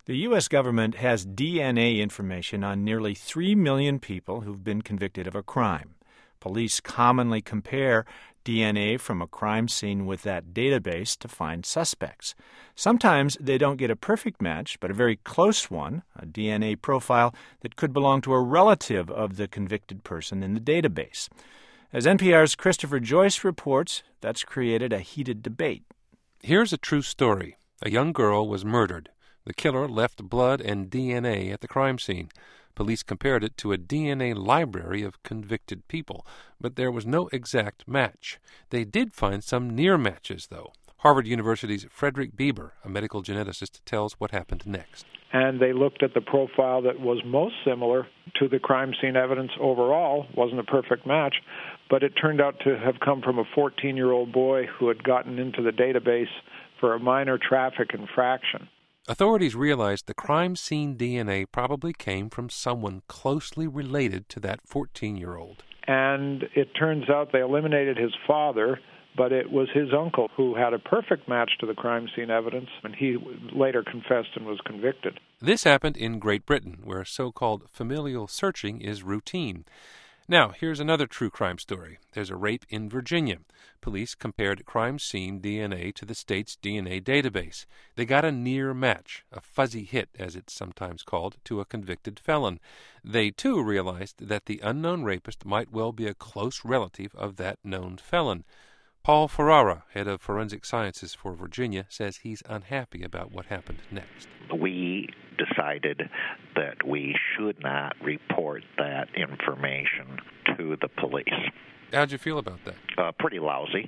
The U.S. government has DNA information on nearly 3 million people who've been convicted of a crime. Police commonly compare DNA from a crime scene with that database to find suspects. Sometimes they don't get a perfect match, but a very close one, a DNA profile that could belong to a relative of the convicted person in the database. As NPR's Christopher Joyce reports, that's created a heated debate. Here's a true story. A young girl was murdered. The killer left blood and DNA at the crime scene. Police compared it to a DNA library of convicted people, but there was no exact match. They did find some near matches, though. Harvard University's Frederick Bieber, a medical geneticist, tells what happened next. And they looked at the profile that was most similar to the crime scene evidence overall. Wasn't a perfect match, but it turned out to have come from a 14-year-old boy who had gotten into the database for a minor traffic infraction. Authorities realized the crime scene DNA probably came from someone closely related to that 14-year-old. And it turns out they eliminated his father, but it was his uncle who had a perfect match to the crime scene evidence, and he later confessed and was convicted. This happened in Great Britain, where so-called familial searching is routine. Now, here's another true crime story. There's a rape in Virginia. Police compared crime scene DNA to the state's DNA database. They got a near match, a fuzzy hit, as it's sometimes called, to a convicted felon. They, too, realized that the unknown rapist might well be a close relative of that known felon. Paul Ferrara, head of forensic sciences for Virginia, says he's unhappy about what happened next. We decided that we should not report that information to the police. How'd you feel about that? Pretty lousy.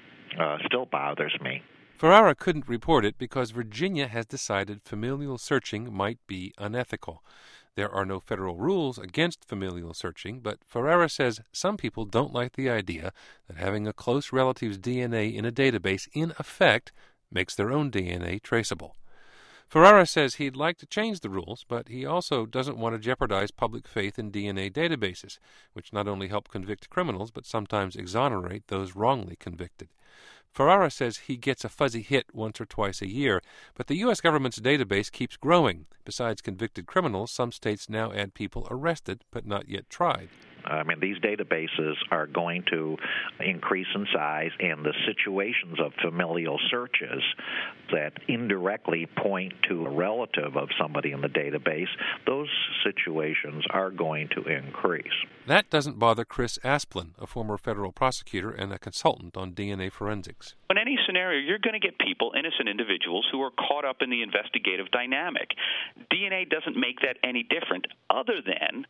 Still bothers me. Ferrara couldn't report it because Virginia has decided familial searching might be unethical. There are no federal rules against familial searching, but Ferrara says some people don't like the idea that having a close relative's DNA in a database, in effect, makes their own DNA traceable. Ferrara says he'd like to change the rules, but he also doesn't want to jeopardize public faith in DNA databases, which not only help convict criminals, but sometimes exonerate those wrongly convicted. Ferrara says he gets a fuzzy hit once or twice a year, but the U.S. government's database keeps growing. Besides convicted criminals, some states now add people arrested but not yet tried. These databases are going to increase in size, and the situations of familial searches that indirectly point to a relative of somebody in the database, those situations are going to increase. That doesn't bother Chris Asplin, a former federal prosecutor and a consultant on DNA forensics. In any scenario, you're going to get people, innocent individuals, who are caught up in the investigative dynamic. DNA doesn't make that any different, other than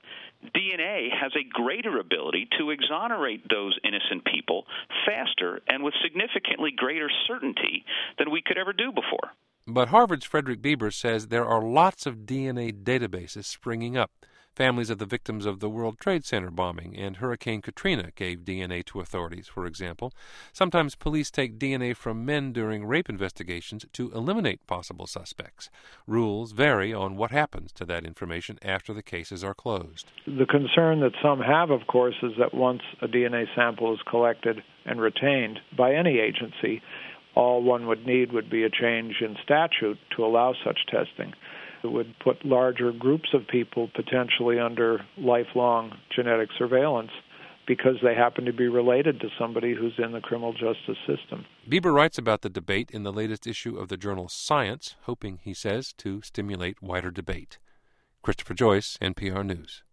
DNA has a greater ability to exonerate those innocent people faster and with significantly greater certainty than we could ever do before. But Harvard's Frederick Bieber says there are lots of DNA databases springing up. Families of the victims of the World Trade Center bombing and Hurricane Katrina gave DNA to authorities, for example. Sometimes police take DNA from men during rape investigations to eliminate possible suspects. Rules vary on what happens to that information after the cases are closed. The concern that some have, of course, is that once a DNA sample is collected and retained by any agency, all one would need would be a change in statute to allow such testing. It would put larger groups of people potentially under lifelong genetic surveillance because they happen to be related to somebody who's in the criminal justice system. Bieber writes about the debate in the latest issue of the journal Science, hoping, he says, to stimulate wider debate. Christopher Joyce, NPR News.